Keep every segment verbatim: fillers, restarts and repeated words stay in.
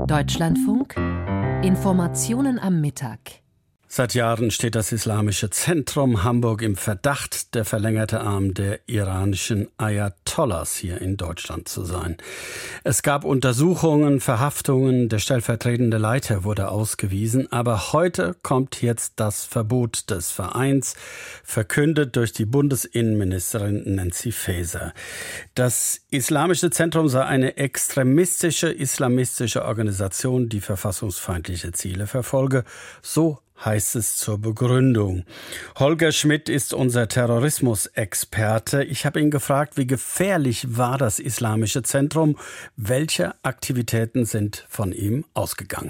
Deutschlandfunk Informationen am Mittag. Seit Jahren steht das Islamische Zentrum Hamburg im Verdacht, der verlängerte Arm der iranischen Ayatollahs hier in Deutschland zu sein. Es gab Untersuchungen, Verhaftungen, der stellvertretende Leiter wurde ausgewiesen, aber heute kommt jetzt das Verbot des Vereins, verkündet durch die Bundesinnenministerin Nancy Faeser. Das Islamische Zentrum sei eine extremistische, islamistische Organisation, die verfassungsfeindliche Ziele verfolge, so heißt es zur Begründung. Holger Schmidt ist unser Terrorismusexperte. Ich habe ihn gefragt, wie gefährlich war das Islamische Zentrum? Welche Aktivitäten sind von ihm ausgegangen?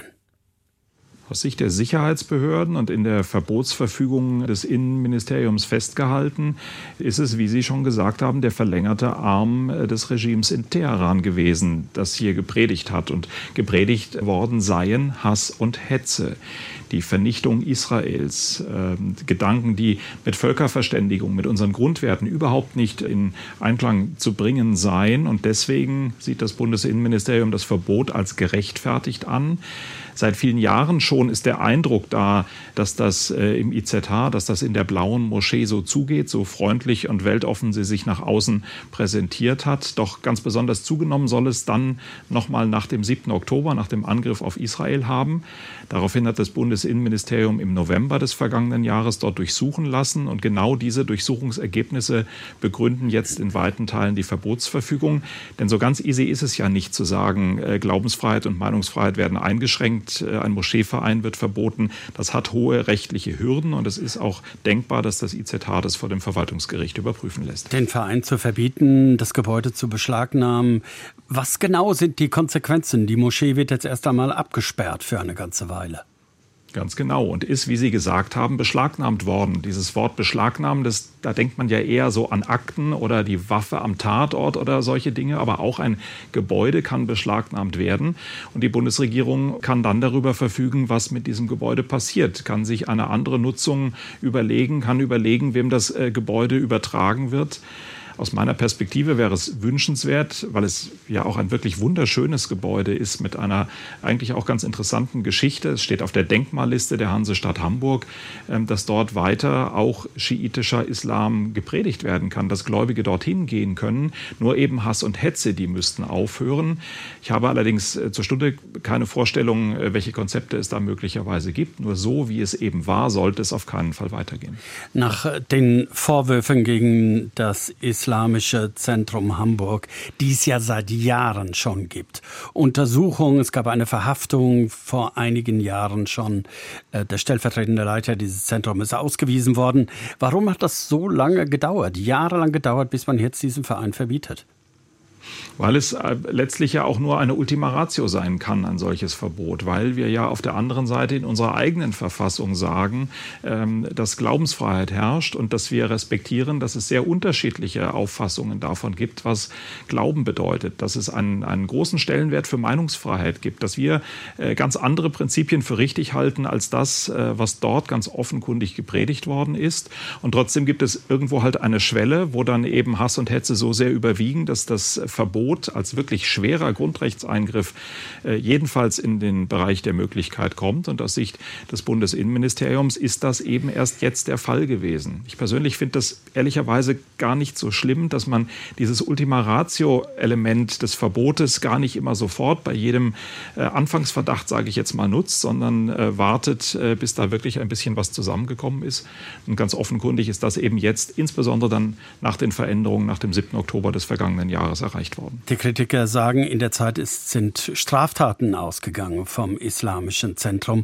Aus Sicht der Sicherheitsbehörden und in der Verbotsverfügung des Innenministeriums festgehalten, ist es, wie Sie schon gesagt haben, der verlängerte Arm des Regimes in Teheran gewesen, das hier gepredigt hat. Und gepredigt worden seien Hass und Hetze, die Vernichtung Israels, äh, Gedanken, die mit Völkerverständigung, mit unseren Grundwerten überhaupt nicht in Einklang zu bringen seien. Und deswegen sieht das Bundesinnenministerium das Verbot als gerechtfertigt an. Seit vielen Jahren schon ist der Eindruck da, dass das äh, im I Z H, dass das in der Blauen Moschee so zugeht, so freundlich und weltoffen sie sich nach außen präsentiert hat. Doch ganz besonders zugenommen soll es dann nochmal nach dem siebten Oktober, nach dem Angriff auf Israel haben. Daraufhin hat das Bundesinnenministerium im November des vergangenen Jahres dort durchsuchen lassen. Und genau diese Durchsuchungsergebnisse begründen jetzt in weiten Teilen die Verbotsverfügung. Denn so ganz easy ist es ja nicht zu sagen, äh, Glaubensfreiheit und Meinungsfreiheit werden eingeschränkt. Ein Moscheeverein wird verboten. Das hat hohe rechtliche Hürden und es ist auch denkbar, dass das I Z H das vor dem Verwaltungsgericht überprüfen lässt. Den Verein zu verbieten, das Gebäude zu beschlagnahmen. Was genau sind die Konsequenzen? Die Moschee wird jetzt erst einmal abgesperrt für eine ganze Weile. Ganz genau und ist, wie Sie gesagt haben, beschlagnahmt worden. Dieses Wort beschlagnahmen, das, da denkt man ja eher so an Akten oder die Waffe am Tatort oder solche Dinge. Aber auch ein Gebäude kann beschlagnahmt werden. Und die Bundesregierung kann dann darüber verfügen, was mit diesem Gebäude passiert. Kann sich eine andere Nutzung überlegen, kann überlegen, wem das äh, Gebäude übertragen wird. Aus meiner Perspektive wäre es wünschenswert, weil es ja auch ein wirklich wunderschönes Gebäude ist mit einer eigentlich auch ganz interessanten Geschichte. Es steht auf der Denkmalliste der Hansestadt Hamburg, dass dort weiter auch schiitischer Islam gepredigt werden kann, dass Gläubige dorthin gehen können. Nur eben Hass und Hetze, die müssten aufhören. Ich habe allerdings zur Stunde keine Vorstellung, welche Konzepte es da möglicherweise gibt. Nur so, wie es eben war, sollte es auf keinen Fall weitergehen. Nach den Vorwürfen gegen das Islam Islamische Zentrum Hamburg, die es ja seit Jahren schon gibt. Untersuchungen, es gab eine Verhaftung vor einigen Jahren schon. Der stellvertretende Leiter dieses Zentrums ist ausgewiesen worden. Warum hat das so lange gedauert, jahrelang gedauert, bis man jetzt diesen Verein verbietet? Weil es letztlich ja auch nur eine Ultima Ratio sein kann, ein solches Verbot. Weil wir ja auf der anderen Seite in unserer eigenen Verfassung sagen, dass Glaubensfreiheit herrscht und dass wir respektieren, dass es sehr unterschiedliche Auffassungen davon gibt, was Glauben bedeutet. Dass es einen, einen großen Stellenwert für Meinungsfreiheit gibt. Dass wir ganz andere Prinzipien für richtig halten als das, was dort ganz offenkundig gepredigt worden ist. Und trotzdem gibt es irgendwo halt eine Schwelle, wo dann eben Hass und Hetze so sehr überwiegen, dass das Verbot als wirklich schwerer Grundrechtseingriff äh, jedenfalls in den Bereich der Möglichkeit kommt. Und aus Sicht des Bundesinnenministeriums ist das eben erst jetzt der Fall gewesen. Ich persönlich finde das ehrlicherweise gar nicht so schlimm, dass man dieses Ultima Ratio-Element des Verbotes gar nicht immer sofort bei jedem äh, Anfangsverdacht, sage ich jetzt mal, nutzt, sondern äh, wartet, äh, bis da wirklich ein bisschen was zusammengekommen ist. Und ganz offenkundig ist das eben jetzt, insbesondere dann nach den Veränderungen nach dem siebten Oktober des vergangenen Jahres erreicht worden. Die Kritiker sagen, in der Zeit ist, sind Straftaten ausgegangen vom Islamischen Zentrum.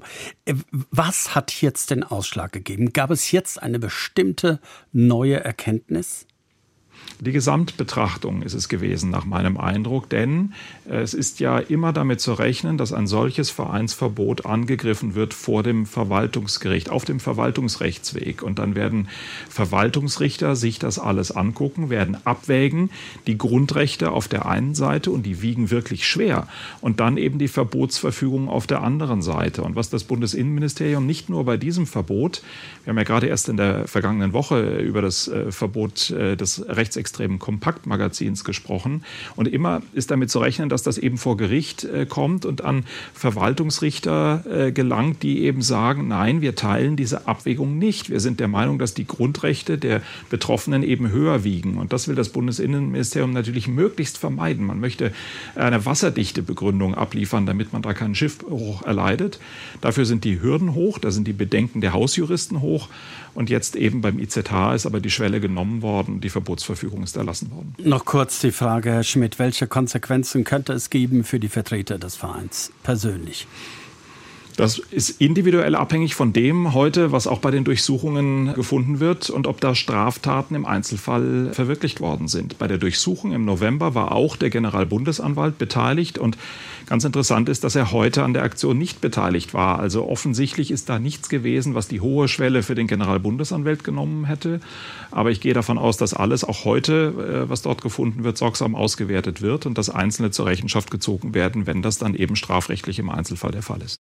Was hat jetzt den Ausschlag gegeben? Gab es jetzt eine bestimmte neue Erkenntnis? Die Gesamtbetrachtung ist es gewesen, nach meinem Eindruck, denn es ist ja immer damit zu rechnen, dass ein solches Vereinsverbot angegriffen wird vor dem Verwaltungsgericht, auf dem Verwaltungsrechtsweg. Und dann werden Verwaltungsrichter sich das alles angucken, werden abwägen, die Grundrechte auf der einen Seite, und die wiegen wirklich schwer, und dann eben die Verbotsverfügung auf der anderen Seite. Und was das Bundesinnenministerium nicht nur bei diesem Verbot, wir haben ja gerade erst in der vergangenen Woche über das Verbot des Rechts rechtsextremen Kompaktmagazins gesprochen. Und immer ist damit zu rechnen, dass das eben vor Gericht äh, kommt und an Verwaltungsrichter äh, gelangt, die eben sagen, nein, wir teilen diese Abwägung nicht. Wir sind der Meinung, dass die Grundrechte der Betroffenen eben höher wiegen. Und das will das Bundesinnenministerium natürlich möglichst vermeiden. Man möchte eine wasserdichte Begründung abliefern, damit man da keinen Schiffbruch erleidet. Dafür sind die Hürden hoch, da sind die Bedenken der Hausjuristen hoch. Und jetzt eben beim I Z H ist aber die Schwelle genommen worden, die Verbotsverfügung ist erlassen worden. Noch kurz die Frage, Herr Schmidt, welche Konsequenzen könnte es geben für die Vertreter des Vereins persönlich? Das ist individuell abhängig von dem heute, was auch bei den Durchsuchungen gefunden wird und ob da Straftaten im Einzelfall verwirklicht worden sind. Bei der Durchsuchung im November war auch der Generalbundesanwalt beteiligt und ganz interessant ist, dass er heute an der Aktion nicht beteiligt war. Also offensichtlich ist da nichts gewesen, was die hohe Schwelle für den Generalbundesanwalt genommen hätte. Aber ich gehe davon aus, dass alles auch heute, was dort gefunden wird, sorgsam ausgewertet wird und dass Einzelne zur Rechenschaft gezogen werden, wenn das dann eben strafrechtlich im Einzelfall der Fall ist.